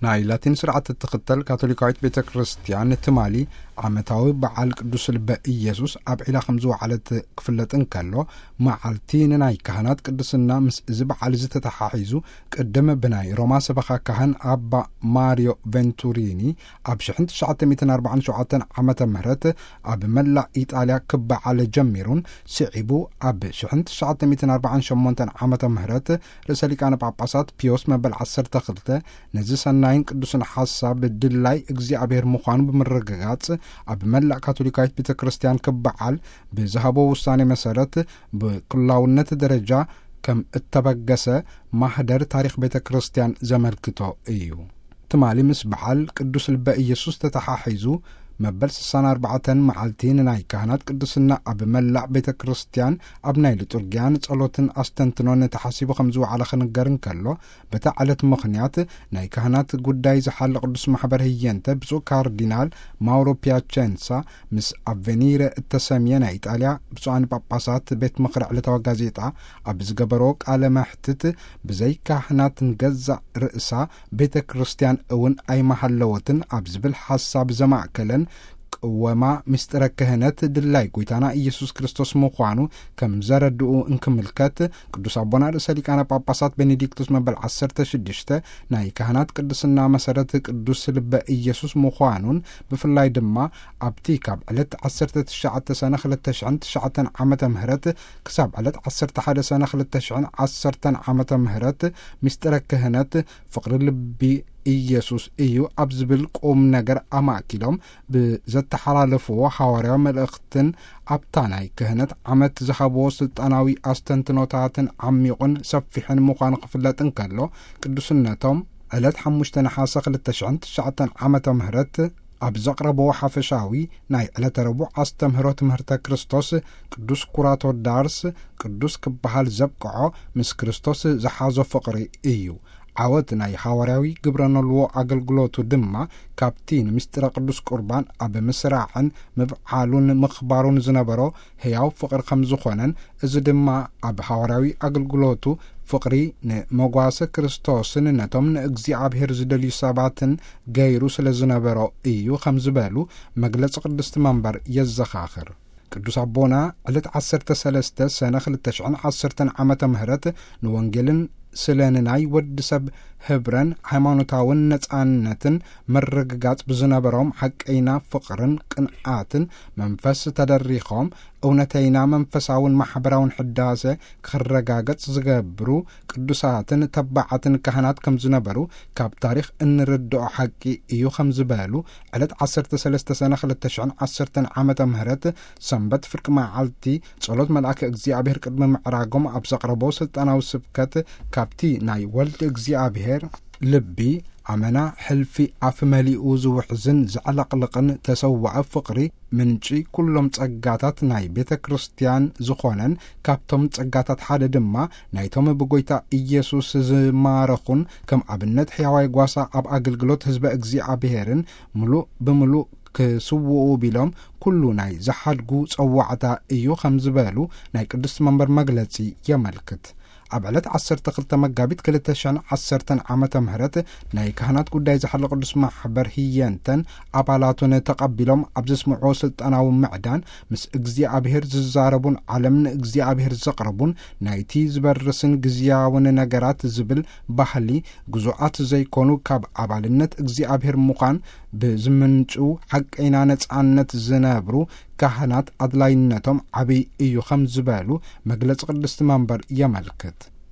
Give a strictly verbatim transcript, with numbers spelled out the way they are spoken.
ናይ ላቲን ስርዓት ተተኸተል ካቶሊካዊት ቤተ ክርስቲያን ትማሊ ዓመታዊ በዓል ቅዱስ ልበ ኢየሱስ ኣብ ዒላ ከምዝ ወዓለት ክፍለጥን ከሎ መዓልቲ ንናይ ካህናት ቅዱስና ምስ እዚ በዓል ዝተተሓሒዙ ቅድመ ብናይ ሮማ ሰበኻ ካህን ኣባ ማሪዮ ቬንቱሪኒ ኣብ ሺሕ ትሽዓተ ሚእትን ኣርባዕን ሸውዓተ ዓመተ ምህረት ኣብ መላእ ኢጣልያ ክበዓል ጀሚሩን ስዒቡ ኣብ ሺሕ ትሽዓተ ሚእትን ኣርባዕን ሸሞንተ ዓመተ ምህረት ርእሰ ሊቃነ ጳጳሳት ፒዮስ መበል ዓሰርተ ክልተ ነዚ ሰናይን ቅዱስን ሓሳብ ድላይ እግዚኣብሔር ምዃኑ ብምርግጋጽ ኣብ መላእ ካቶሊካዊት ቤተ ክርስቲያን ክበዓል ብዝሃቦ ውሳኔ መሰረት ብኩላውነት ደረጃ ከም እተበገሰ ማህደር ታሪክ ቤተ ክርስቲያን ዘመልክቶ እዩ። ትማሊ ምስ በዓል ቅዱስ ልበ ኢየሱስ ተተሓሒዙ መበል ስሳን ኣርባዕተን መዓልቲ ንናይ ካህናት ቅዱስና ኣብ መላእ ቤተ ክርስቲያን ኣብ ናይ ሊጡርግያን ጸሎትን ኣስተንትኖን ተሓሲቡ ከም ዝወዓለ ክንገርን ከሎ በታ ዓለት ምኽንያት ናይ ካህናት ጉዳይ ዝሓለ ቅዱስ ማሕበር ህየንተ ብፁዕ ካርዲናል ማውሮ ፒያቼንሳ ምስ ኣቬኒረ እተሰምየ ናይ ኢጣልያ ብፁዓን ጳጳሳት ቤት ምኽሪ ዕለታዊ ጋዜጣ ኣብ ዝገበሮ ቃለ መሕትት ብዘይ ካህናት ንገዛእ ርእሳ ቤተ ክርስቲያን እውን ኣይመሃለወትን ኣብ ዝብል ሓሳብ ዘማእከለን ቅወማ ምስጢረ ክህነት ድላይ ጎይታና ኢየሱስ ክርስቶስ ምዃኑ ከም ዘረድኡ እንክምልከት ቅዱስ አቦና ርእሰ ሊቃነ ጳጳሳት ቤኔዲክቶስ መበል ዓሰርተ ሽዱሽተ ናይ ካህናት ቅዱስና መሰረት ቅዱስ ልበ ኢየሱስ ምዃኑን ብፍላይ ድማ ኣብቲ ካብ ዕለት ዓሰርተ ትሽዓተ ሰነ ክልተ ሽሕን ትሽዓተን ዓመተ ምህረት ክሳብ ዕለት ዓሰርተ ሓደ ሰነ ክልተ ሽሕን ዓሰርተን ዓመተ ምህረት ምስጢረ ክህነት ፍቅሪ ልቢ ኢየሱስ እዩ ኣብ ዝብል ቁም ነገር ኣማኪሎም ብዘተሓላለፍዎ ሐዋርያዊ መልእኽትን ኣብታ ናይ ክህነት ዓመት ዝሃብዎ ስልጣናዊ ኣስተንትኖታትን ዓሚቑን ሰፊሕን ምዃኑ ክፍለጥን ከሎ ቅዱስነቶም ዕለት ሓሙሽተ ነሓሰ ክልተ ሽሕን ትሽዓተን ዓመተ ምህረት ኣብ ዘቕረበዎ ሓፈሻዊ ናይ ዕለተ ረቡዕ ኣስተምህሮ ትምህርተ ክርስቶስ ቅዱስ ኩራቶ ዳርስ ቅዱስ ክበሃል ዘብቅዖ ምስ ክርስቶስ ዝሓዞ ፍቕሪ እዩ። ዓወት ናይ ሐዋርያዊ ግብረነልዎ ኣገልግሎቱ ድማ ካብቲ ንምስጢረ ቅዱስ ቁርባን ኣብ ምስራዕን ምብዓሉን ምኽባሩን ዝነበሮ ሕያው ፍቕሪ ከም ዝኾነን እዚ ድማ ኣብ ሐዋርያዊ ኣገልግሎቱ ፍቕሪ ንመጓሰ ክርስቶስን ነቶም ንእግዚኣብሔር ዝደልዩ ሰባትን ገይሩ ስለ ዝነበሮ እዩ ከም ዝበሉ መግለፂ ቅድስቲ መንበር የዘኻኽር። ቅዱስ አቦና ዕለት ዓሰርተ ሰለስተ ሰነ ክልተ ሽሕን ዓሰርተን ዓመተ ምህረት ንወንጌልን ስለንናይ ወዲ ሰብ ህብረን ሃይማኖታውን ነጻነትን መረግጋጽ ብዝነበሮም ሓቀይና ፍቕርን ቅንዓትን መንፈስ ተደሪኾም እውነተይና መንፈሳውን ማሕበራውን ሕዳሴ ክረጋገጽ ዝገብሩ ቅዱሳትን ተባዓትን ካህናት ከም ዝነበሩ ካብ ታሪክ እንርድኦ ሓቂ እዩ ከም ዝበሉ ዕለት ዓሰርተ ሰለስተ ሰነ ክልተ ሽሕን ዓሰርተን ዓመተ ምህረት ሰንበት ፍርቂ መዓልቲ ጸሎት መልአከ እግዚአብሔር ቅድሚ ምዕራጎም ኣብ ዘቕረቦ ስልጣናዊ ስብከት ካብቲ ናይ ወልድ እግዚአብሔር ልቢ ኣመና ሕልፊ ኣፍ መሊኡ ዝውሕዝን ዝዓለቕልቕን ተሰዋዐ ፍቕሪ ምንጪ ኩሎም ጸጋታት ናይ ቤተ ክርስቲያን ዝኾነን ካብቶም ጸጋታት ሓደ ድማ ናይቶም ብጎይታ ኢየሱስ ዝማረኹን ከም ኣብነት ሕያዋይ ጓሳ ኣብ ኣገልግሎት ህዝበ እግዚአብሔርን ሙሉእ ብምሉእ ክስውኡ ቢሎም ኩሉ ናይ ዝሓድጉ ጸዋዕታ እዩ ከም ዝበሉ ናይ ቅዱስ መንበር መግለጺ የመልክት። ኣብ ዕለት ዓሰርተ ክልተ መጋቢት ክልተ ሽሕን ዓሰርተን ዓመተ ምህረት ናይ ካህናት ጉዳይ ዝሓለ ቅዱስ ማሕበር ህየንተን ኣባላቱን ተቐቢሎም ኣብ ዝስምዖ ስልጣናዊ ምዕዳን ምስ እግዚአብሔር ዝዛረቡን ዓለም ንእግዚአብሔር ዘቕርቡን ናይቲ ዝበርስን ግዝያውን ነገራት ዝብል ባህሊ ግዙዓት ዘይኮኑ ካብ ኣባልነት እግዚአብሔር ምዃን ብዝምንጩ ሓቀይና ነጻነት ዝነብሩ ካህናት ኣድላይነቶም ዓብይ እዩ ከም ዝበሉ መግለፂ ቅድስቲ መንበር የመልክት።